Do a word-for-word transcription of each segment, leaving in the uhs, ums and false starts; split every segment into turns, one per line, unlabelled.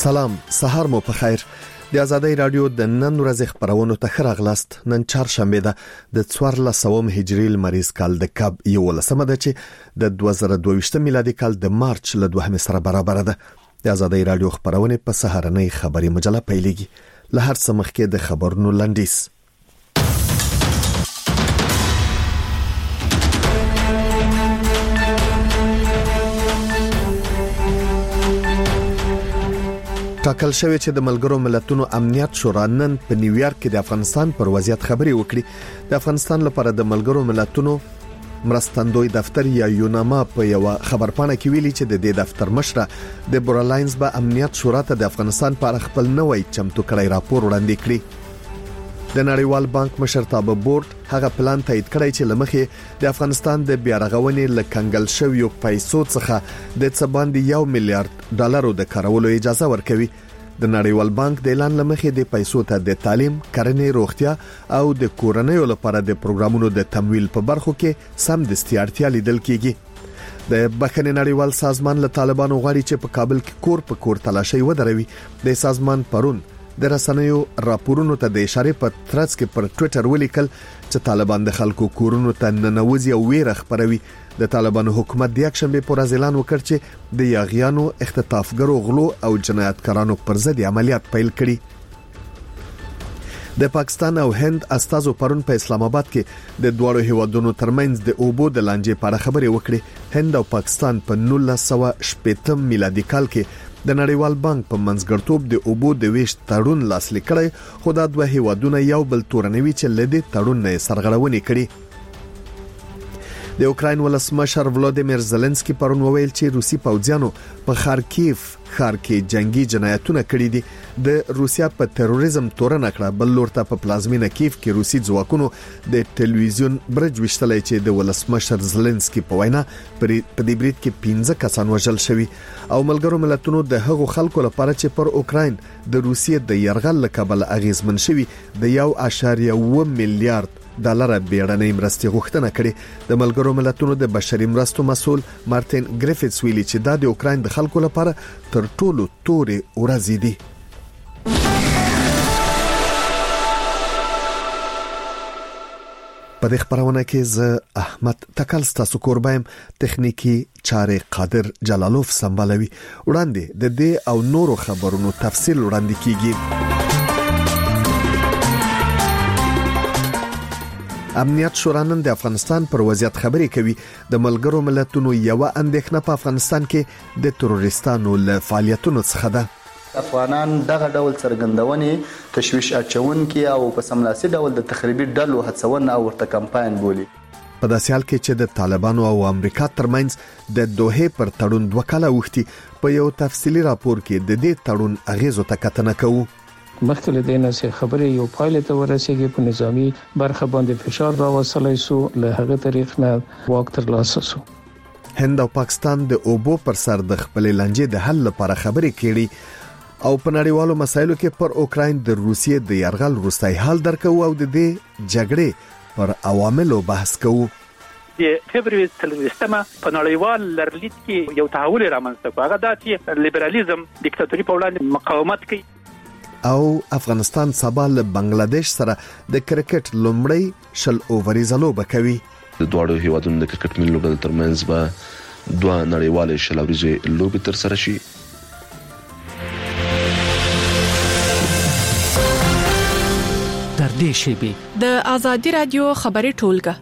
سلام، سهار مو په خیر. د آزادۍ رادیو د نن ورځې خبرونو ته ښه راغلاست. نن چهارشنبه ده د څوارلس سوه هجري لمریز کال د کب یولسمه ده چې د دوه زره دوه ویشت میلادي کال د مارچ له دوهمې سره برابر ده. د آزادۍ رادیو خبرونه په سهارنۍ خبري مجله پیلېږي. له هر څه مخکې د خبرونو لنډیز. ټاکل شوی چې د ملګرو ملتونو امنیت شورا نن په نیویارک کې د افغانستان پر وضعیت خبري وکړي. د افغانستان لپاره د ملګرو ملتونو مرستندوی دفتر یا یوناما په یو خبرپاڼه کې ویلي چې د دې دفتر مشره د بورالاینز به امنیت شورا ته د افغانستان په اړه خپل نوې چمتو کړی راپور وړاندې کړی. د نړیوال بانک مشرتابه بورډ هغه پلان تایید کړی چې لمخې د افغانستان د بیارغونې لکنګل شویو پیسو څخه د څه باندې یو میلیارډ ډالرو د کارولو اجازه ورکوي. د نړیوال بانک د اعلان لمخې د پیسو ته د تعلیم، کرنې، روغتیا او د کورنیو لپاره د پروګرامونو د تمویل په برخو کې سم دستي اړتیا لیدل کیږي. د بخښنې نړیوال سازمان له طالبانو غواړي چې په کابل کې کور په کور تلاشي ودروي. د سازمان پرون د رسنیو راپورونو ته د اشاره په ترڅ کې پر ټوئیټر ولیکل چې طالبان د خلکو کورونو ته ننوځي او ویره خبروي. د طالبانو حکومت د یکشنبه پر ورځ اعلان وکړ چې د یاغیانو، اختطافګرو، غلو او جنایتکارانو پر ضد عملیات پیل کړي. د پاکستان او هند استازو پرون په اسلام آباد کې د دوه هیوادونو ترمنځ د اوبو د لانجې په اړه خبرې وکړې. هند او پاکستان په نولس سوه شپږم میلادي کال کې د نړیوال بانک په منځګړتوب د اوبو د ویش تړون لاسلیک کړی، خو دا دوه هیوادونه یو بل تورنوي چې لدی تړون نه سرغړونې کړي. د اوکراین ولسمشر ولادیمیر زيلنسکي پرون وویل چې روسي پوځیانو په خارکیف ښار کې جنگي جنایتونه کړي دي. د روسیا په تروریزم تورنه کړه. بل لور ته په پلازمینه کیف کې روسي ځواکونو د ټلویزیون برج وشتلای چې د ولسمشر زيلنسکي په وینا پر دې برید کې پنځه کسان وژل شوي او ملګرو ملتونو د هغو خلکو لپاره چې پر اوکراین د روسیې د يرغل لکبل اغیزمن شوي د یو اشاریه اووه میلیارډ ډالر بیړنۍ مرستې غوښتنه کړې. د ملګرو ملتونو د بشري مرستو مسول مارټین ګریفټس ویلي چې دا د اوکراین د خلکو لپاره تر ټولو تورې ورځې دي. په دې خبرونه کې زه احمد تکل ستاسو کوربایم، تخنیکی چارې قادر جلالوف سمبالوي. وړاندې د دې او نورو خبرونو تفصیل وړاندې کیږي. امنیت شورا نن د افغانستان پر وضعیت خبرې کوي. د ملګرو ملتونو یو اندېښنه په افغانستان کې د تروریستانو له فعالیتونو څخه ده.
افغانان دغه ډول څرګندونې تشویش اچونکي او په سملاسي ډول د تخریبي ډلو هڅونه او ورته کمپاین بولي.
په داسې حال کې چې د طالبانو او امریکا ترمنځ د دوحې پر تړون دوه کاله وختي، په یو تفصیلی راپور کې د دې تړون اغیزو ته کتنه کوو.
مخکې له دې نه چې خبرې یو پایله ته ورسېږي، په نظامی برخه باندې فشار راوصلای سو، له هغه طریق نه واک ترلاسه سو.
هند او پاکستان د اوبو پر سر د خپل لانجې د حل لپاره خبرې کړي او په نړیوالو مسایلو کې پر اوکراین د روسیې د يرغل وروستی حال درکو او د دې جګړې پر عواملو بحث کوو.
د فبرवरी څلوېښتمه په نړیوال لرلید کې یو تحول رامنځته کړ. هغه دا چې لیبرالیزم دیکتاتوري په وړاندې مقاومت کوي.
او افغانستان سبا له بنگلاديش سره د کرکټ لومړی شل اووريزه لوبه کوي.
د دوه هیوادونو د کرکټ ملي لوبډلې ترمنځ به دوه نړیوالې شل اووريزه لوبې تر سره شي.
تر دې شی د آزادۍ رادیو خبري ټولګه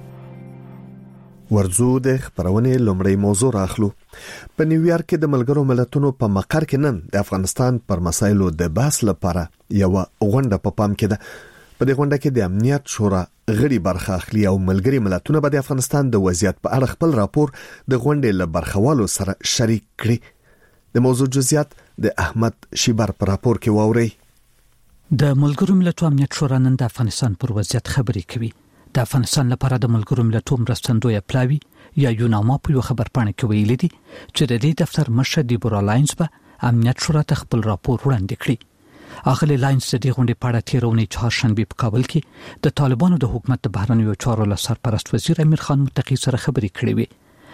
ورزو د خبرونه لومړی موضوع راخلو. په نیویارک کې د ملګرو ملتونو په مقر کې نن د افغانستان پر مسایلو د بحث لپاره یو غونډه په پام کې ده. په دې غونډه کې د امنیت شورا غړي برخه اخلي او ملګري ملتونه به د افغانستان د وضعیت په اړه خپل راپور د غونډې له برخوالو سره شریک کړي. د موضوع جزئیات د احمد شیبر په راپور کې واوري.
د ملګرو ملتونو امنیت شورا نن د افغانستان پر وضعیت خبرې کوي. د افغانستان لپاره د ملګرو ملتونو مرستندوی پلاوی یا یوناما په یو خبرپاڼه کې ویلي دي چې د دې دفتر مشر دی بورالاینز به امنیت شورا ته خپل راپور وړاندې کړي. اغلی لاینز د دې غونډې په اړه تیرونی چهارشنبه په کابل کې د طالبانو د حکومت د بهرنیو چارو له سرپرست وزیر امیر خان متقی سره خبرې کړې وې.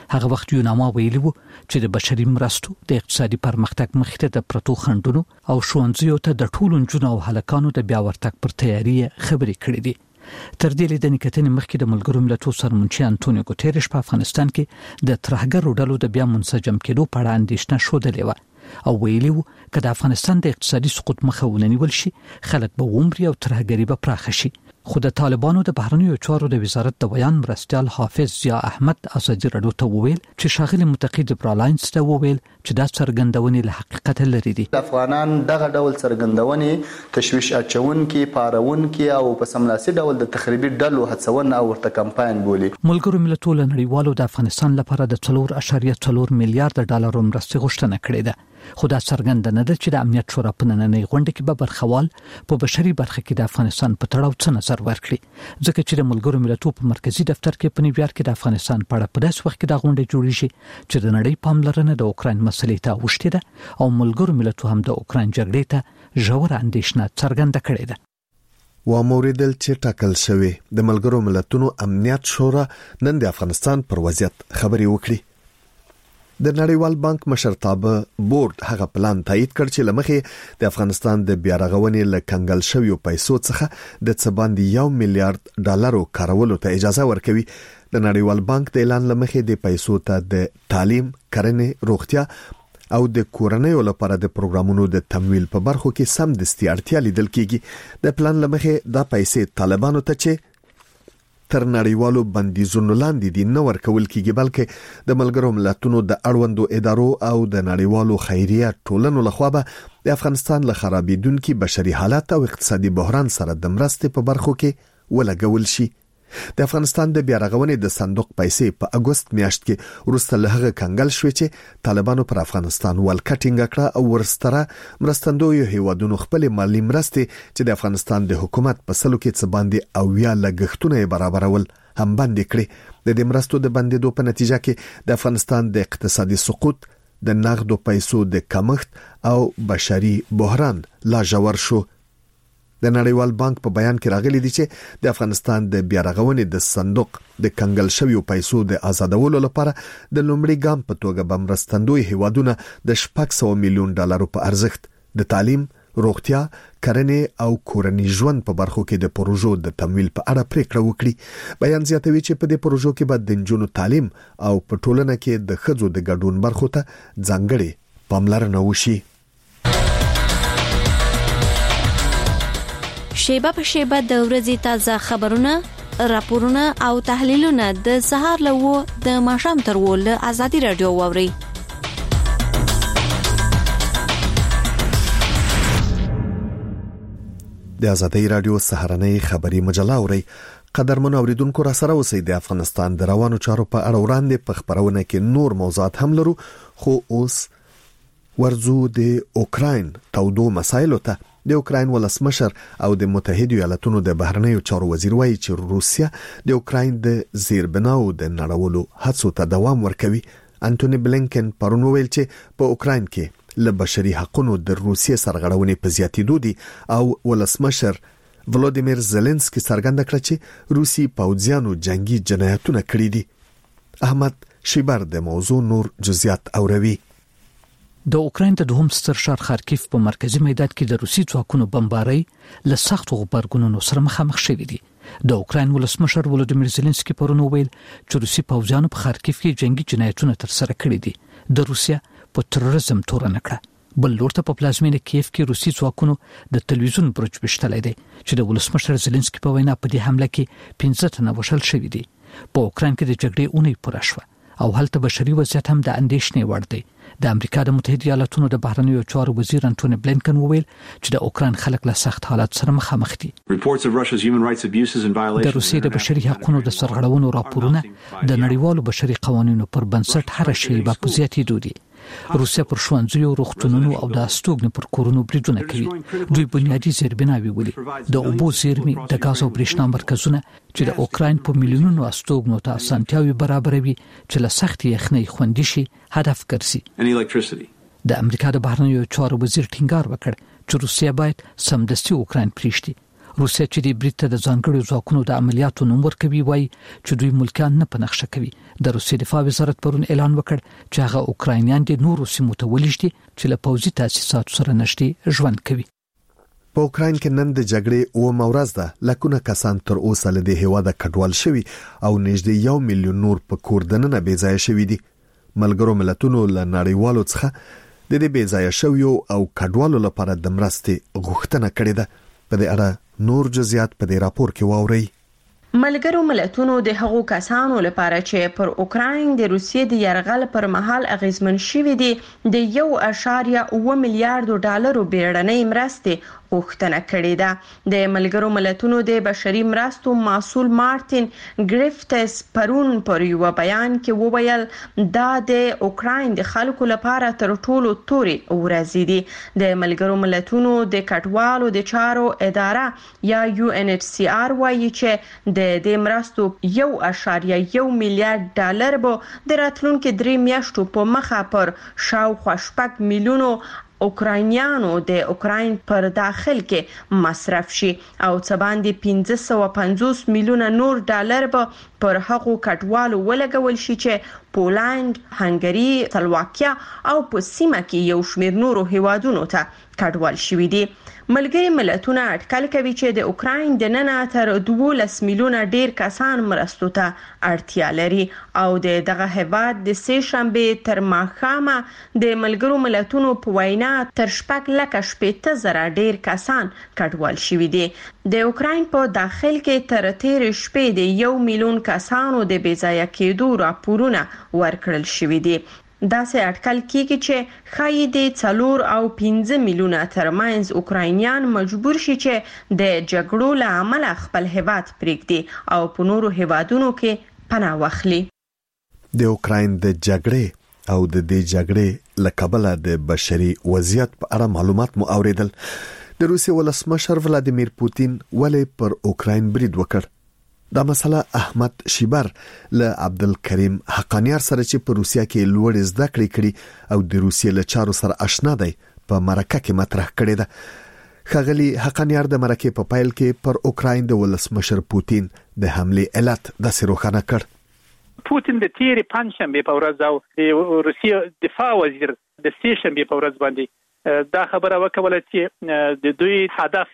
هغه وخت یوناما ویلي وو چې د بشري مرستو د اقتصادي پرمختګ مخې ته پرتو خندونو او ښوونځیو ته د ټولو نجونو او هلکانو د بیا ورتګ پر تیاری خبرې کړې دي. تر دې لیدنې کتنې مخکې د ملګرو ملتونو سرمنشي انټونیو ګوتيريش په افغانستان کې د ترهګرو ډلو د بیا منسجم کېدو په اړه اندېښنه شودلې و او ویلي وو چې د افغانستان د اقتصادي سقوط مخه ونیول شي خلک به عمر او ترهګري به پراخ شي. خو د طالبانو د بهرنیو چارو د وزارت د بیان مرستیال حافظ ضیا احمد ازادي رادیو ته وویل چې شاغلي متقی جبرالاینز ته وویل چې دا څرګندونې له حقیقت لري دي.
افغانان دغه ډول څرګندونې تشویش اچونکي پارونکي او په سملاسي ډول د تخریبي ډلو هڅونه او ورته کمپاین بولي.
ملګرو ملتونو نړیوالو د افغانستان لپاره د څلور اعشاریه څلور میلیارډ ډالر مرستې غوښتنه کړې ده. خو دا څرګنده نه ده چې د امنیت شورا په نننۍ غونډه کې به برخوال په بشري برخه کې د افغانستان په تړاو څه نظر ورکړي ځکه چې د ملګرو ملتونو په مرکزی دفتر کې په نیویارک کې د افغانستان په اړه په داس وخت کې د غونډه جوړیږي چې د نړۍ پاملرنه د اوکرين مسلې ته اوښتې ده او ملګرو ملتونو هم د اوکرين جګړې ته ژور اندېښنه څرګنده کړې ده.
و موریدل چې ټاکل شوی د ملګرو ملتونو امنیت شورا نن د افغانستان پر وضعیت خبري وکړي. د نړیوال بانک مشرتابه بورډ هغه پلان تایید کړ چې لمخې د افغانستان د بیا رغونې له کنګل شویو پیسو څخه د څه باندې یو میلیارډ ډالرو کارولو ته اجازه ورکوي. د نړیوال بانک د اعلان لمخې د پیسو ته د تعلیم، کرنې، روغتیا او د کورنیو لپاره د پروګرامونو د تمویل په برخو کې سم دستي اړتیا لیدل کیږي. د پلان لمخې دا پیسې طالبانو ته چې تر نړیوالو بندیزونو لاندې دي نه ورکول کیږي بلکې د ملګرو ملتونو د اړوندو ادارو او د نړیوالو خیریه ټولنو لخوا به د افغانستان له خرابېدونکي بشري حالت او اقتصادي بحران سره د مرستې په برخو کې ولګول شي. د افغانستان د بیا رغونې د صندوق پیسې په اگست میاشت کې وروسته له هغه کنګل شوې چې طالبانو پر افغانستان ولکټینګ کړه او ورستره مرستندوی هیوادونو خپل مالی مرستې چې د افغانستان د حکومت په سلو کې څه باندې او یا لګښتونه برابرول هم باندې کړي. د دې مرستو د بندیدو په نتیجه کې د افغانستان د اقتصادي سقوط، د نغدو پیسو د کمښت او بشري بحران لا ژور شو. د نړیوال بانک په بیان کې راغلي دي چې د افغانستان د بیا رغونې د صندوق د کنګل شویو پیسو د آزادولو لپاره د لومړي ګام په توګه به مرستندوی هیوادونه د شپږ سوه میلیون ډالرو په ارزښت د تعلیم، روغتیا، کرنې او کورنی ژوند په برخو کې د پروژو د تمویل په اړه پریکړه وکړي. بیان زیاتوي چې په دې پروژو کې به د نجونو تعلیم او په ټولنه کې د ښځو د ګډون برخو ته ځانګړې پاملرنه وشي.
شیبه په شیبه د ورځې تازه خبرونه، راپورونه او تحلیلونه د سهار له و د ماښام تر و له ازادي رادیو ووري.
د ازادي رادیو سهارنۍ خبري مجله اوري. قدرمن اوریدونکو را سره اوسئ. د افغانستان د روانو چارو په اړه وړاندې په خبرونه کې نور موضوعات هم لرو، خو اوس ورزو د اوکراین تودو مسایلو ته. د اوکراین ولسمشر او د متحده ایالاتونو د بهرنیو چارو وزیر وایي چې روسیا د اوکراین د زیربناو د نړولو هڅو ته دوام ورکوي. انټونی بلینکن پرون ویل چې په اوکراین کې له بشري حقوقو د روسیې سرغړونې په زیاتېدو دي او ولسمشر ولودیمیر زيلنسکي څرګنده کړ چې روسي پوځیانو جنگي جنایتونه کړې دي. احمد شیبر د موضوع نور جزئیات اوروي.
د اوکراین د دوهم ستر ښار خارکیف په مرکزی میدان کې د روسي ځواکونو بمبارۍ له سختو غبرګونونو سره مخامخ شوې دي. د اوکراین ولسمشر ولودیمیر زيلنسکي پرون ویل چې روسي پوځیانو په خارکیف کې جنگي جنایتونه تر سره کړي دي. د روسیا په تروریزم تورن کړه. بل لورته په پلازمینه کیف کې روسي ځواکونو د تلویزیون برج بشتلې دي چې د ولسمشر زيلنسکي په وینا په دې حمله کې پنځه تنه وشل شوې دي. په اوکراین کې د جګړې اونۍ پوره شوه او هلته بشري وضعیت هم د اندېښنې وړ دی. د امریکا د متحده ایالاتونو د بهرنیو چارو وزیر انټونی بلینکن وویل چې د اوکراین خلک له سخت حالات سره مخامخ دي. د روسیې د بشري حقوقو د سرغړونو راپورونه د نړیوالو بشري قوانینو پر بنسټ هر شی به په زیاتېدو دي. روسیا پر ښوونځیو، روغتونونو او د استوګنې پر کورونو بریدونه کوي. دوی بنیادي زیربناوي ولي، د اوبو زیرمې، د غاز او برېښنا مرکزونه چې د اوکراین په میلیونونو استوګنو ته اسانتیاوي برابروي چې له سخت یخنۍ خوندي شي هدف ګرځي. د امریکا د بهرنیو چارو وزیر ټینګار وکړ چې روسیا باید سمدستي اوکراین پریږدي. روسیا چې د بریټ د ځانګړو ځواکونو د عملیاتو نوم ورکوي وایي چې دوی ملکان نه پنځخه کوي. د روسیې دفاع وزارت پرون اعلان وکړ چې هغه اوکراینیان د نورو سیمو ته ولېږدي چې له پوځي تاسیساتو سره نږدې ژوند کوي.
په اوکراین کې نن د جګړې اوه مورز ده لکونه کسان تر اوسه له دې هیواده کډوال شوي او نږدې یو میلیون نور په کور دننه بې ځایه شوي دي. ملګرو ملتونو له نړیوالو څخه د دې بې ځایه شویو او کډوالو لپاره د مرستې غوښتنه کړې ده. په دې اړه نور جزئیات په دې راپور کې واورئ.
ملګرو ملتونو د هغو کسانو لپاره چې پر اوکراین د روسیې د یرغل پر مهال اغیزمن شوي دي د یو اشاریه اوه میلیارډ ډالرو بیړنۍ مرستې غوښتنه کړې ده. د ملګرو ملتونو د بشري مرستو مسؤل مارټین ګریفتس پرون پر یو بیان کې وویل دا د اوکراین د خلکو لپاره تر ټولو توري ورځې دي. د ملګرو ملتونو د کډوالو د چارو اداره یا یو ان ایچ سی آر وایي چې د دې مرستو یو اشاریه یو میلیارډ ډالر به د راتلونکو درې میاشتو په مخه پر شاوخوا شپږ میلیونو اوکراینیانو د اوکراین پر داخل کې مصرف شي او څه باندې پنځه سوه پنځوس میلیونه نور ډالر به پر هغو کډوالو ولګول شي چې پولند، هنګري، سلواکیا او په سیمه کې یو شمېر نورو هیوادونو ته کډوال شوي دي. ملګري ملتونه اټکل کوي چې د اوکراین د ننه تر دولس میلیونه ډیر کسان مرستو ته اړتیا لري او د دغه هیواد د سه شنبه تر ماښامه د ملګرو ملتونو په وینا تر شپږ لکه شپېته زره ډیر کسان کډوال شوي دي. د اوکراین په داخل کې تر تیر شپې د یو میلیون کسانو د بې ځایه کېدو راپورونه ورکړل شوي دي. دا سه اټکل کیږي چې خای د څلور او پنځه میلیونه ترمنځ اوکراینیان مجبور شي چې د جګړو له امله خپل هیواد پرېږدي او په نورو هیوادونو کې پناه واخلي.
د اوکراین د جګړې او د دې جګړې له کبله د بشري وضعیت په اړه معلومات مو اوریدل. د روسیې ولسمشر ولادیمیر پوتین ولې پر اوکراین برید وکړ؟ دا مسله احمد شیبر له عبدالکریم حقانیار سره چې په روسیا کې لوړ زده کړې کړي او د روسیې له چارو سره آشنا دی په مرکه کې مطرح کړې ده. ښاغلي حقانیار د مرکه په پایل کې پر اوکراین د ولسمشر پوتین د حملې علت داسې روښانه کړ.
پوتین د تیری پنځشنبه په ورځ او د روسیې دفاع وزیر د سه شنبه په ورځ باندې دا خبره وکړه چې د دوی هدف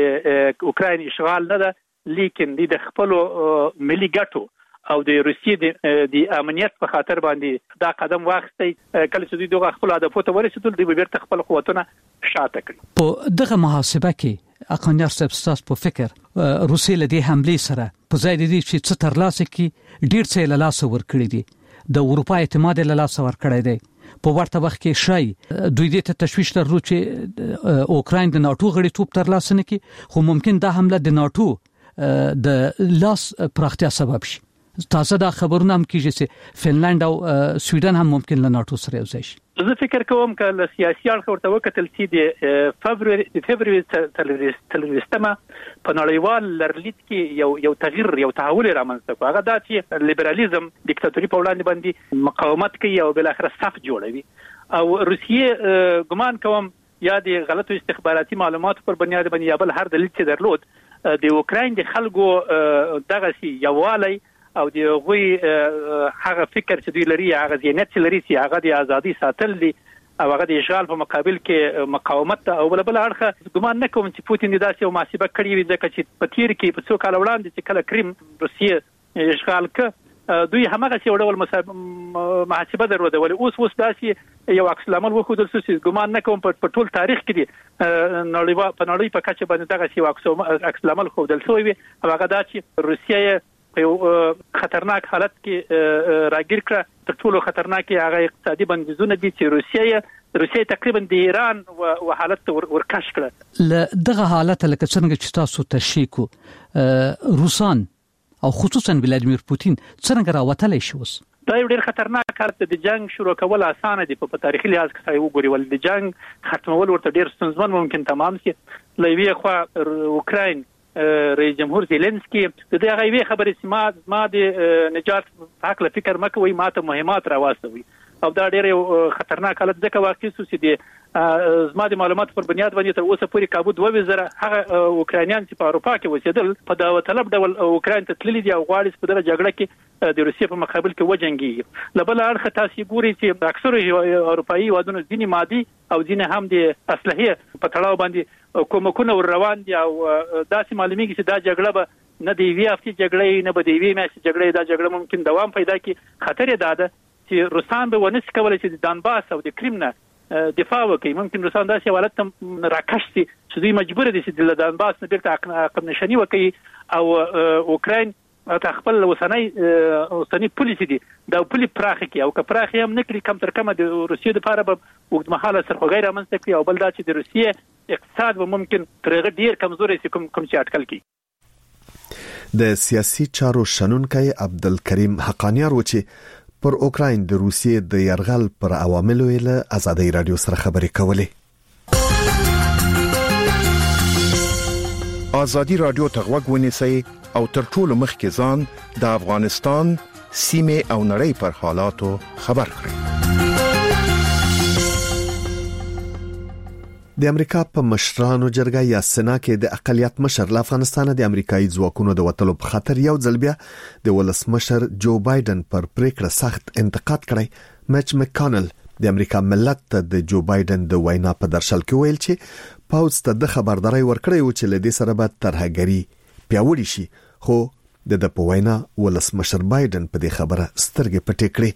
د اوکراین اشغال نه ده لیکن د خپل ملي ګټو او د روسیې د امنیت په خاطر باندې دا قدم واخیستی. کله چې دوی دغه خپل هدفو ته ورسېدل دوی بیرته خپل قوتونه شاته کړي.
په دغه محاسبه کې اقنیار صاحب ستاسو په فکر روسیې له دې حملې سره په ځای د دې چې څه ترلاسه کړي ډیر څه له لاسه ورکړي دي د اروپا اعتماد له لاسه ورکړی دی. په ورته وخت کې شای دوی دې ته تشویش لرلو چې اوکراین د ناتو غړیتوب ترلاسه نه کړي خو ممکن دا حمله د ناتو د لاس پراختیا سبب شي. تاسو دا خبرونه هم کیږي چې فنلند او سویډن هم ممکن له ناتو سره یو ځای شي.
زه فکر کوم چې له سیاسي اړخ ورته وکتل چې د فبراير د فبراير تلويستمه په نړیوال لرلید کې یو یو تغییر یو تحول رامنځته کوي. هغه دا چې لیبرالیزم دیکتاتوري په وړاندې باندې مقاومت کوي او بل اخر صف جوړوي او روسیې ګمان کوم یا د غلطو استخباراتي معلوماتو پر بنیاد باندې یا بل هر دلیل چې درلود د اوکراین د خلکو دغه سي یوالي او د غوي هغه فکر چې دوی لري هغه ذهنیت چې لري چې هغه د ازادي ساتل دي او هغه د اشغال په مقابل کې مقاومت او بل بل اړخه ګمان نه کوم چې پوتین داسې یو محاسبه کړې وي ځکه چې په تیر کې په څو کال وړاندې چې کله کریم روسیې اشغال ک دوی همغه څه ډول محاسبه درلوده ولې اوس اوس داسې یو عکس العمل وښودل چې ګمان نه کوم په ټول تاریخ کې دی نړیوال په نړۍ په کچه باندې دغه یو عکس العمل ښودل شوی وي. هغه دا چې روسیې په یو خطرناک حالت کې راګیر کړه. تر ټولو خطرناک هغه اقتصادي بندیزونه دي چې روسیې روسیې تقریبا د ایران او حالت ورکش کړه.
ل دغه حالت لکه څنګه چې تاسو تشریح کو روسان او خصوصا ولادیمیر پوتین څنګه راوتلی شي اوس؟
دا یو ډېر خطرناک کار دی. د جنگ شروع کول اسانه دي په تاریخي لحاظ کې وګوري ول د جنگ ختمول ورته ډېر ستونزمن ممکن تمام شي. لوی خو اوکراین رئیس جمهور زيلنسکي د دې غوي خبرې سما ما د نجات حق له فکر مکوي ماته مهمات راوستوي او دا ډېر یو خطرناک حالت ځکه واقع شو چې د زما د معلوماتو پر بنیاد باندې تر اوسه پورې کابو دوه وزره هغه اوکرانیان چې په اروپا کې اوسېدل په داوطلب ډول اوکران ته تللي دي او غواړي په دغه جګړه کې د روسیې په مقابل کې وجنګي. له بل اړخه تاسو ګورئ چې اکثره اروپایي هیوادونو ځینې مادي او ځینې هم د اسلحې په تړاو باندې کومکونه ور روان دي او داسې معلومیږي چې دا جګړه به نه دی وی افتی جګړې نه به دی وی میاشتې جګړې دا جګړه ممکن دوام پیدا کړي. خطر یې ده چې روسان به ونس کولای چې د دانباس او د کریم نه دفاع وکړي. ممکن روسان داسې حالت ته راکش شي چې دوی مجبور دي چې د دانباس نه بیرته عقب نشانی وکړي او اوکراین ته خپل وسنۍ وسنۍ پولیسي دي دا پولی پراخ کی او که پراخ هم نکړي کم تر کمه د روسیې لپاره به وګړمحاله سرخوږی رامنځته کړي او بل دا چې د روسیې اقتصاد به ممکن ترغه ډیر کمزوري سي کوم کوم چې اټکل کی.
د سیاسي چارو شنونکي عبدالکریم حقانیار و چې پر اوکراین د روسیې د يرغل پر عواملو له ازادي رادیو سره خبرې کولې.
ازادي رادیو ته غوږ ونیسئ او تر ټولو مخکې ځان د افغانستان سیمه او نړۍ پر حالاتو خبر کړئ.
د امریکا په مشرانو جرګه یا سنا کې د اقلیت مشر له افغانستان د امریکایي ځواکونو د وټلو په خاطر یو ځل بیا د ولسمشر جو بایدن پر پریکړه سخت انتقاد کړی. میچ مکانل د امریکا ملت ته د جو بایدن د وینا په درشل کې ویل چې پاوز ته د خبرداري ورکړی و چې لدې سره به ترهګری پیاوړی شي، خو د د په وینا ولسمشر بایدن په دې خبره سترګې پټې کړې.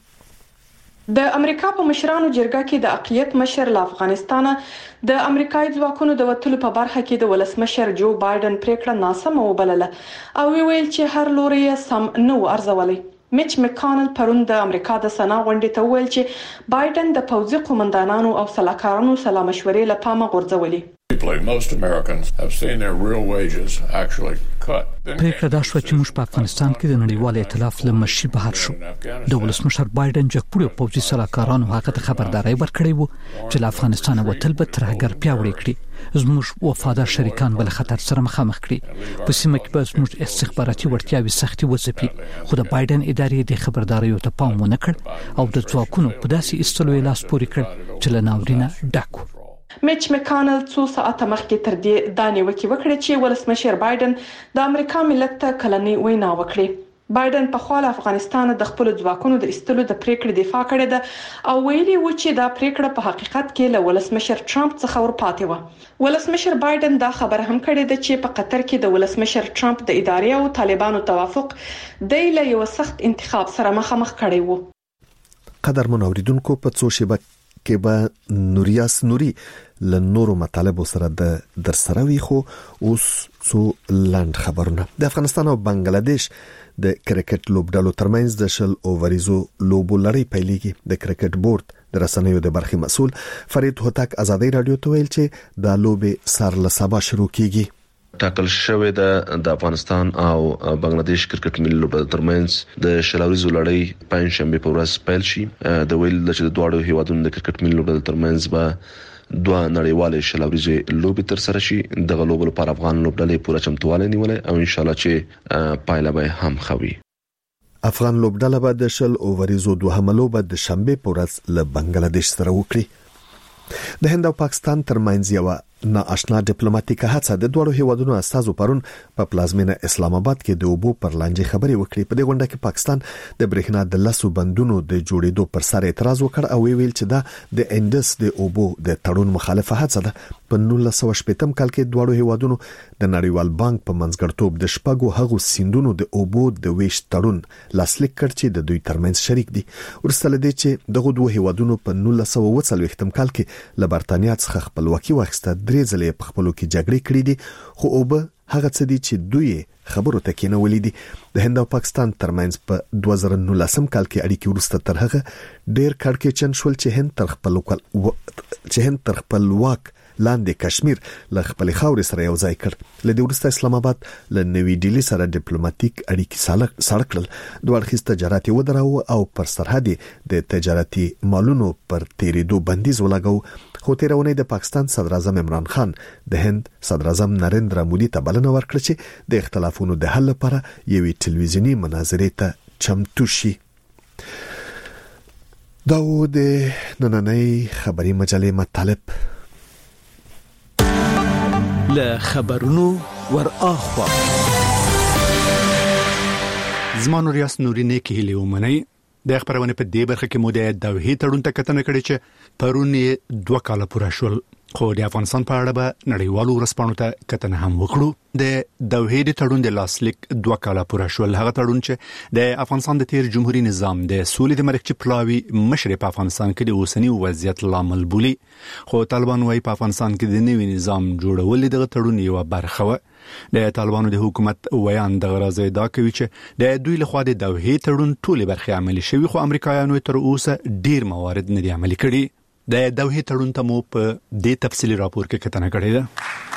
د امریکا په مشرانو جرګه کې د اقلیت مشر له افغانستان د امریکایي ځواکونو د وټلو په برخه کې د ولسمشر جو بایدن پریکړه ناسمه وبلله او ویل چې هر لوري سم نو ارزولي. میچ مکانل پرون د امریکا د سنا غونډې ته ویل چې بایدن د پوځي قومندانانو او سلاکارانو سلا مشورې لپاره غورځولي.
Most Americans have seen their real wages actually cut.
پریکړه دا شو چې موږ په افغانستان کې د نړیوال ائتلاف له مشي بهر شو. د ولسمشر بایدن جګپوړو پوځي سلاکارانو هغه ته خبرداري ورکړې وو چې له افغانستان وتل به ترهګر پیاوړی کړي، زموږ وفادار شریکان بل خطر سره مخامخ کړي. په سیمه کې به زموږ استخباراتي وړتیاوې سختي وځپي، خو د بایدن ادارې د خبرداري ته پام ونه کړ او د ځواکونو په داسې استلوي لاس پورې کړ چې له ناورینه ډاکو.
میچ مکانل څو ساعته مخکې تر دې دانې وکي وکړي چې ولسمشر بایدن د امریکا ملت ته کلنی وینا وکړي. بایدن په خپل افغانستان د خپل ځواکونو د استلو د پریکړې دفاع کړې ده او ویلي و چې دا پریکړه په حقیقت کې له ولسمشر ټرمپ څخه ورپاتې و. ولسمشر بایدن دا خبره هم کړې ده چې په قطر کې د ولسمشر ټرمپ د ادارې او طالبانو توافق د له یو سخت انتخاب سره مخامخ کړي وو.
قدر منوریدونکو په څو شیبه کې به نوریاس نوري له نورو مطالبو سره د درسره وي، خو اوس څو لاند خبرونه. د افغانستان او بنگلاديش د کرکټ لوبډالو ترمنځ د شل اووریزو لوبو لړۍ پیلېږي. د کرکټ بورډ د رسنیو د برخې مسؤل فرید هوتک ازادي رادیو ته ویل چې د لوبې سر له سبا شروع کیږي.
ټاکل شوې ده د افغانستان او بنگلاديش کرکټ ملي لوبډلو ترمنځ د شلاوريزو لړۍ پنځ شنبه په ورځ پیل شي. د ویل چې د دواړو هیوادونو د کرکټ ملي لوبډلو ترمنځ به دوه نړیوالې شلاوريزو لوبې تر سره شي. د لوبو لپاره افغان لوبډلې پوره چمتووالی نیولې او ان شاء الله چې پایله به هم خوي.
افغان لوبډله به د شل اووریزو دوهمه لوبه د شنبه په ورځ له بنگلاديش سره وکړي. د هند او پاکستان ترمنځ یو ناآشنا ډیپلوماټیکه هڅه د دوه هیوادونو استازو پرون په پلازمینه اسلام آباد کې د اوبو پر لانجې خبرې وکړې. په دې غونډه کې پاکستان د برېښنا د لاسو بندونو د جوړېدو پر سر اعتراض وکړ او ویل چې دا د انډس د اوبو د تړون مخالفه هڅه ده. په نولس سوه شپږم کال کې دوه هیوادونو د نړیوال بانک په منځګړتوب د شپږو هغو سیندونو د اوبو د ویش تړون لاسلیک کړ چې د دوی ترمنځ شریک دي. ورسره دي چې دغه دوه هیوادونو په نولس سوه اووه څلوېښتم کال کې له برتانیا څخه خپلواکي واخیسته. درې ځلې په خپلو کې جګړې کړې دي، خو اوبه هغه څه دي چې دوی خبرو ته کېنولې دي. د هند او پاکستان ترمنځ په دوه زره نولسم کال کې اړیکې وروسته تر هغه ډېر کړکېچن شول چې هند تر خپل چې هند تر خپل واک لاندې کشمیر له خپل خاورې سره یو ځای کړ. له دې وروسته اسلام آباد له نوې ډیلی سره ډیپلوماټیک اړیکې سړک کړل. دوه اړخیز تجارت ودراوه او پر سرحد د تجارتي مالونو پر تیریدو بندیز ولګاو. خو تیرونه د پاکستان صدر اعظم عمران خان د هند صدر اعظم نریندرا مودي ته بلنه ورکړه چې د اختلافونو د حل لپاره یوې ټلویزیونی مناظرې ته چمتو شي. دا و د نننۍ خبري مجلې مطلب
له خبرونو ور اخوا
زمانو ریاست نورینه کې هلي ومني د خبرونه په دې برخه کې مو د دوحې تړون ته کتنه کړې چې پرون دوه کال پوره شول خو د افغانستان په اړه به نړیوالو ورسپانو ته کتنه هم وکړو د دوحې د تړون د لاسلیک دوه کال پوره شول هغه تړون چې د افغانستان د تیر جمهوریت نظام د سولې د مرکزي پلاوي مشر په افغانستان کې د اوسنی وضعیت لامل بولی خو طالبان وايي په افغانستان کې د نوي نظام جوړول د تړون یو برخه و د طالبانو د حکومت ویان د غرض دا کوي چې د دوی له خوا د دوحې تړون ټول برخه عملي شوی خو امریکایانو تر اوسه ډیر موارد نه دي عملي کړي د دوحې تړون ته مو په دې تفصیلی راپور کې کتنه کړې ده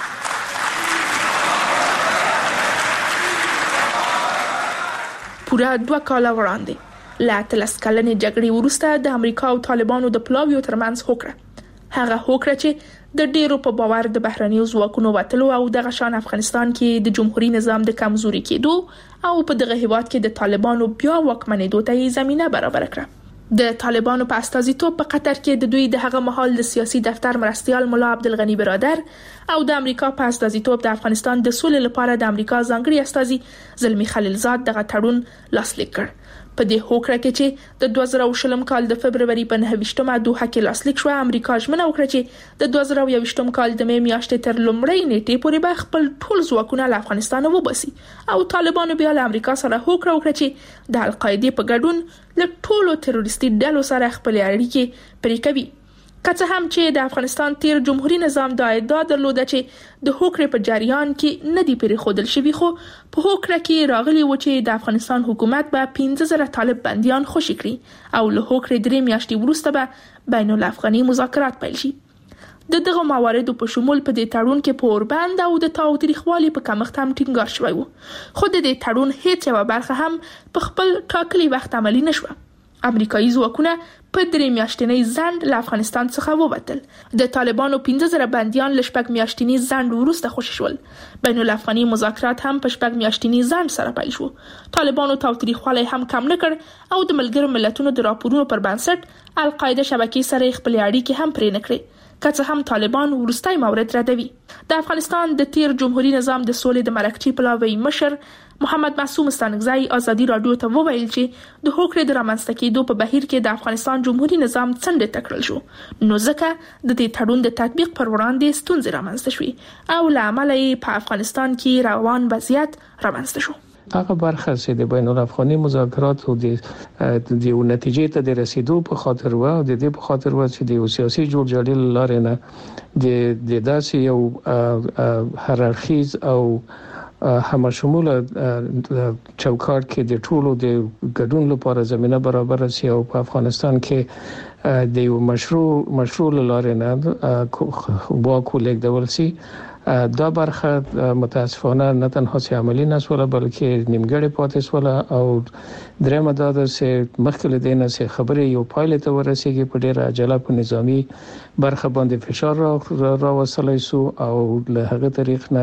پورا دوه کال وړاندې لا تلس کلنې جګړې وروسته د امریکا او طالبانو د پلاویو ترمنځ هوکړه هغه هوکړه چې د ډیرو په باور د بهرنیو ځواکونو وټلو او د غشان افغانستان کې د جمهوریت نظام د کمزوري کېدو او په دغه هیواد کې د طالبانو بیا واکمنېدو ته زمينه برابر کړه د طالبانو په استازیتوب په قطر کې د دوی د هغه مهال د سیاسي دفتر مرستيال مولا عبدالغنی برادر او د امریکا په استازیتوب د افغانستان د سولې لپاره د امریکا ځانګړي استازي زلمی خلیلزاد دغه تړون لاسلیک کړ په دې هوکړه کې چې د دوه زره شلم کال د فبرवरी په نهه ویشتمه دوحه کې لاسلیک شو امریکا ژمنه وکړه چې د دوه زره یوویشتم کال د مې میاشتې تر لومړۍ نیټې پورې به خپل ټول ځواکونه له افغانستان وباسي او طالبانو بیا له امریکا سره هوکړه وکړه چې د القاعده په ګډون له ټولو تروریستي ډلو سره خپل اړیکې پرې کوي که څه هم چې د افغانستان تیر جمهوریت نظام د ادعا درلوده چې د هوکړې په جریان کې نه دی پرې خودل شوی خو په هوکړه کې راغلی و چې د افغانستان حکومت به پنځه زره طالب بنديان خوشي کړي او له هوکړې درې میاشتې وروسته به بین الافغاني مذاکرات پیل شي د دغه مواردو په شمول په دې تړون کې پوربند او د تاوتریخوالي په کمښت هم ټینګار شوی و خو د دې تړون هیڅ یو برخه هم په خپل ټاکلي وخت عملی نشوه امریکایي ځواکونه په درې میاشتنۍ ځند له افغانستان څخه ووتل د طالبانو پنځه زره بنديان له شپږ میاشتنۍ ځند وروسته خوشي شول بین الافغاني مذاکرات هم په شپږ میاشتنۍ ځند سره پیل شو طالبانو تاوتریخوالی هم کم نه کړ او د ملګرو ملتونو د راپورونو پر بنسټ القاعده شبکې سره خپل اړیکې هم پرې نه کړې که څه هم طالبان وروستي مورد ردوي د افغانستان د تیر جمهوریت نظام د سولې د مرکزي پلاوي مشر محمد معصوم استانکزی ازادي رادیو ته وویل چې د هوکړې د رامنځته کېدو په بهیر کې د افغانستان جمهوریت نظام څنډه تکړل شو نو ځکه د دې تړون د تطبیق پر وړاندې ستونزې رامنځته شوې او لامل یې په افغانستان کې روان وضعیت رامنځته شو
هغه برخه چې د بین الافغاني مذاکرات او د د یو نتیجې ته د رسیدو په خاطر و او د دې په خاطر و چې د سیاسي جوړجاړي لاره نه د د داسې یو هررخیز او هم شموله چوکاټ کې د ټولو د ګډون لپاره زمينه برابر شي او په افغانستان کې د یو مشروع مشروع لاره نه واکو لیکدول شي دا برخه متاسفانه نه تنها سي عملی نسوله بلکې نیمګړې پاتې سوله او درېمه دا ده چې مخکې دینه سي خبرې یو پایله ته ورسیږي په ډیره عجله په نظامی برخه باندې فشار را راوصلای سو او له هغه طریق نه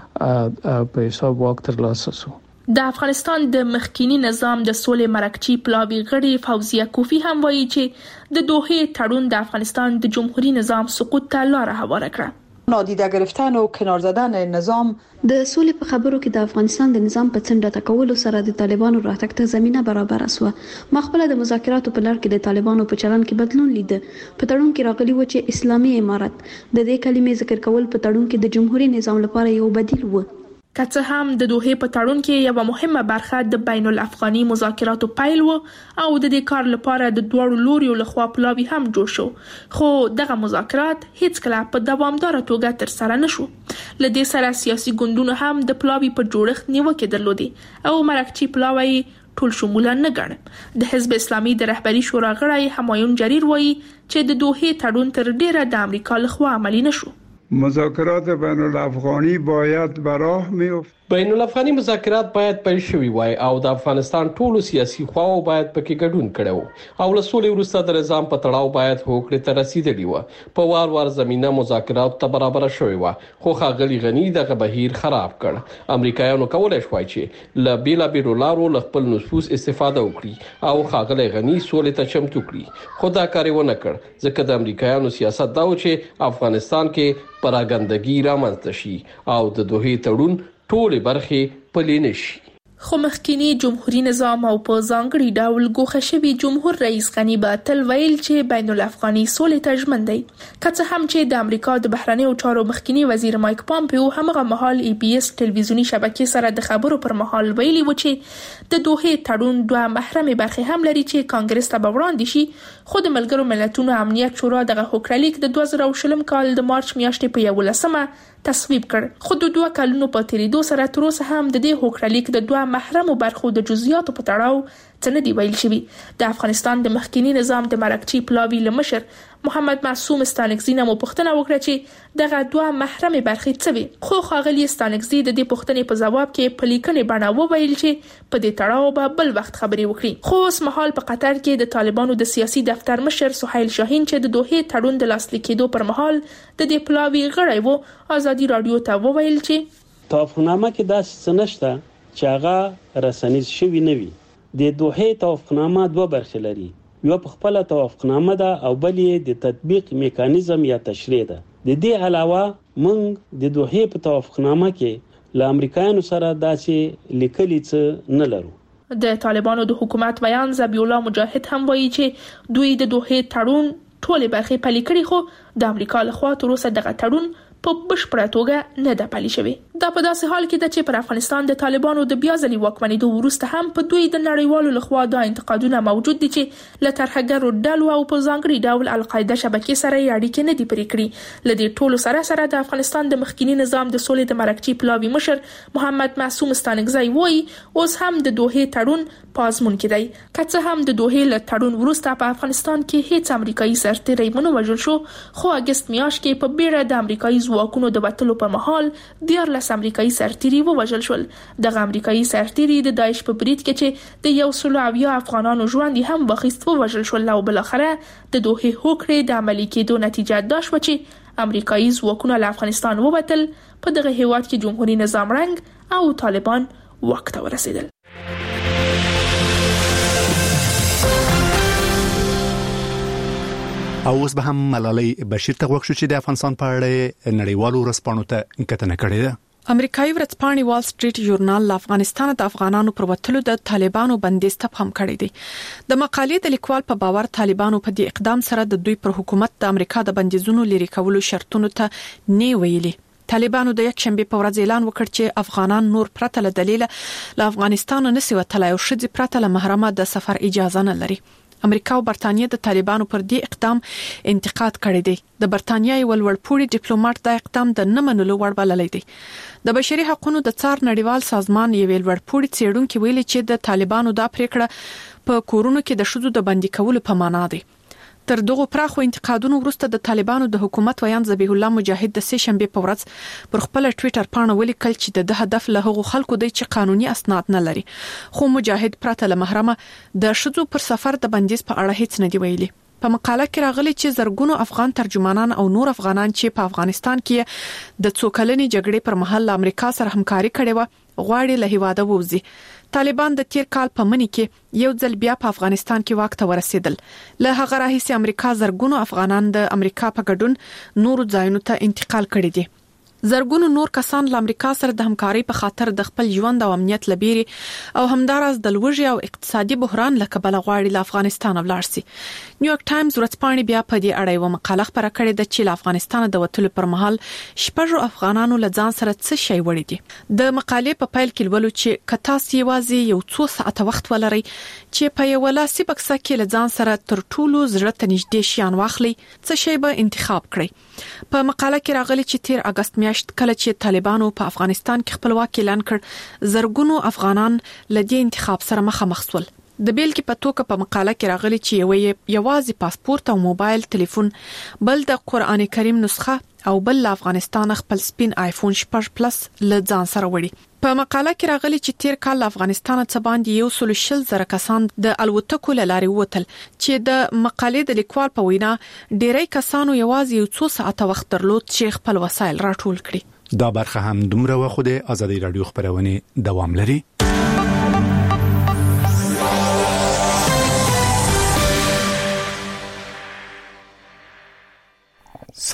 په حساب وخت ترلاسه سو
د افغانستان د مخکینی نظام د سولې مرکزي پلاوی غړي فوزیه کوفی هم وایي چې د دوحې تړون د افغانستان د جمهوریت نظام سقوط ته لار هواره کړه
نادیده گرفتن و کنار زدن نظام
د سولې په خبرو کې د افغانستان د نظام په څنډه تکولو سره د طالبانو راتګ ته زمينه برابر اسوه مخبله د مذاکراتو په لړ کې د طالبانو په چلن کې بدلون لید په تړون کې راغلی و چې اسلامي امارت د دې کلمې ذکر کول په تړون کې د جمهوریت نظام لپاره یو بدیل و
که څه هم د دوحې په تړون کې یو مهمه برخه د بین الافغاني مذاکراتو پیل و او د دې کار لپاره د دوړو لوري لخوا پلاوی هم جوړ شو خو دغه مذاکرات هیڅ کله په دوامدار توګه تر سره نشو لدې سره سیاسي ګوندونو هم د پلاوی په جوړښت نیوکه درلودي او مرکزي پلاوی ټول شموله نه ګڼ د حزب اسلامي د رهبری شورا غړی همایون جریر وایي چې د دوحې تړون تر ډیره د امریکا لخوا عملی نشو
مذاکرات بین الافغانی باید به راه میفت بین الافغاني مذاکرات باید پیل شوي وای او د افغانستان ټولو سیاسي خواو باید پکې ګډون کړو او له سولې وروسته د نظام په تړاو باید هوکړې ته رسیدلی و په وار وار زمينه مذاکرات ته برابر شوی و خو ښاغلي غنی دغه بهیر خراب کړ امریکایانو کولای شوای چې له بیلا بیرو لارو له خپل نفوذ استفاده وکړي او ښاغلي غنی سولې ته چمتو کړي خو دا کار یې ونه کړ ځکه د امریکایانو سیاست دا و چې افغانستان کې پراګندګي رامنځته شي او د دوه تړون ټولې برخې پلي نشي.
خو مخکینی جمهوریت نظام او په ځانګړي ډول ګوښه شوی جمهور رئیس غنی به تل ویل چې بین الافغاني سولې ته ژمن دی که څه هم چې د امریکا د بهرنیو چارو مخکینی وزیر مایک پامپیو همغه مهال ای بي اس ټلویزیونی شبکې سره د خبرو پر مهال ویلي و چې د دوه تړون دوه محرمه برخې هم لري چې کانګرس ته وړاندې شي خو د ملګرو ملتونو امنیت شورا دغه هوکړلیک د دوه زره شل کال د مارچ میاشتې په یولسمه تصویب کړ خو د دوه کلونو په تیریدو سره تر اوسه هم د دې هوکړلیک د دوه محرمو برخو د جزئیاتو په تړاو څه نه دی ویل شوی. د افغانستان د مخکینی نظام د مرکچی پلاوی لمشر محمد معصوم ستانکزی نه مو پوښتنه وکړه چې دغه دوه محرمه برخې څه وي خو ښاغلي ستانکزی د دې پوښتنې په ځواب کې په لیکنې باندې وویل چې په دې تړاو به بل وخت خبرې وکړي. خو اوس مهال په قطر کې د طالبانو د سیاسي دفتر مشر سهیل شاهین چې د دوه تړون د لاسلیک کېدو پر مهال د دې پلاوی غړی وو ازادي رادیو ته وویل چې
توافقنامه کې داسې څه نشته چې هغه رسنیز شوی نه وي. د دوه توافقنامه دوه برخې لري یو په خپل توافقنامه ده او بل یې د تطبیق میکانیزم یا تشریع ده. د دې علاوه موږ د دوه په توافقنامه کې له امریکایانو سره داسې لیکلي څه نه لرو.
د طالبانو د حکومت بیان ذبیح الله مجاهد هم وایي چې دوی د دوه تړون ټولې برخې پلي کړي خو د امریکا لخوا تر اوسه دغه تړون په بشپړه توګه نه ده پلي شوی. دا په داسې حال کې ده چې پر افغانستان د طالبانو د بیا ځلې واکمنېدو وروسته هم په دوی د نړیوالو لخوا دا انتقادونه موجود دي چې له ترهګرو ډلو او په ځانګړي ډول القاعده شبکې سره اړیکې نه دي پرې کړې. له دې ټولو سره سره د افغانستان د مخکینی نظام د سولې د مرکچی پلاوی مشر محمد معصوم ستانکزی وایي اوس هم د دوه تړون پازمون کې دی. که څه هم د دوه له تړون وروسته په افغانستان کې هیڅ امریکایي سرتیری ونه وژل شو خو اگست میاشت کې په بیړه د امریکایي ځواکونو د وټلو په مهال دیارلس امریکایي سرتیری ووژل شول. دغه امریکایي سرتیری د داعش په برید کې چې د یو سل او اویا افغانانو ژوند هم واخیست ووژل شول او بل اخره د دوه هوکړې د عملي کېدو نتیجه دا شو چې امریکایي ځواکونه له افغانستان ووتل په دغه هیواد کې جمهوریت نظام رنګ او طالبان واک ته ورسېدل.
او اوس به هم ملالۍ بشیر ته وښو چې د افغانستان په اړه نړیوالو ورځپاڼو ته کتنه کړې ده.
امریکایي ورځپاڼې وال سټریټ ژورنال له افغانستان د افغانانو پر وټلو د طالبانو بندیز ته هم کړی دی. د مقالې د لیکوال په باور طالبانو په دې اقدام سره د دوی پر حکومت د امریکا د بندیزونو لري کولو شرطونو ته نه ویلي. طالبانو د یک شنبه په ورځ اعلان وکړ چې افغانان نور پرته له دلیل له افغانستان نه سوي تلای او شذ پرته له محرمه د سفر اجازه نه لري. امریکا او برتانیې د طالبانو پر دې اقدام انتقاد کړی دی. د برتانیې یو لوړپوړي ډیپلوماټ دا اقدام د نه منلو وړ بللی دی. د بشري حقوقو د څار نړیوال سازمان یو لوړپوړي څېړونکو ویلي چې د طالبانو دا پریکړه په کورونو کې د شذو د بندي کولو په معنا دی. تر دغه پراخو انتقادونو وروسته د طالبانو د حکومت ویان ذبیح الله مجاهد د سه شنبه په ورځ پر خپل ټوئیټر باندې ولیکل چې د هدف له هغو خلکو دی چې قانوني اسناد نه لري خو مجاهد پرته له محرمه د شذو پر سفر د بندیز په اړه هیڅ نه دی ویلي. په مقاله کې راغلي چې زرګونو افغان ترجمانان او نور افغانان چې په افغانستان کې د څوکلنې جګړې پر مهال امریکا سره همکاري کړې و غواړي له هیواده ووځي. طالبان د تیر کال په مني کې یو ځل بیا په افغانستان کې واک ته ورسېدل. له هغه راهیسې امریکا زرګونو افغانان د امریکا په ګډون نورو ځایونو ته انتقال کړي دي. زرګونو نور کسان له امریکا سره د همکاري په خاطر د خپل ژوند او امنیت لپاره او همدارس د لوږې او اقتصادي بحران له کبله غواړي له افغانستان ولاړ شي. نیویارک ټایمز ورځپاڼې بیا په دې اړه یو مقاله خپره کړې ده چې له افغانستان د وټلو پر مهال شپږ افغانانو له ځان سره څه شی وړي دي. د مقالې په پیل کې ولولو چې کتا سیوازي یو څو ساعته وخت ولري چې په یو لاسي بکسه کې له ځان سره تر ټولو زړه ته نږدې شیان واخلي څه شی به انتخاب کړي. په مقاله کې راغلي چې تیر اگست میاشت کله چې طالبانو په افغانستان کې خپلواکي اعلان کړ زرګونو افغانان له دې انتخاب سره مخامخ شول. د بیلګې په توګه په مقاله کې راغلي چې یو یوازې پاسپورت او موبایل ټلیفون بل د قران کریم نسخه او بل افغانستان خپل سپین آیفون شپږ پلس ل ځان سره وړي. په مقاله کې راغلي چې تیر کال افغانستان څخه باندې یو سل شل زره کسان د الوتکو لاري وتل چې د مقالې د لیکوال په وینا ډیری کسانو یوازې یو څو ساعته وخت درلود چې خپل وسایل راټول کړي.
دا برخه هم دومره وخت د ازادي رادیو خبرونه دوام لري.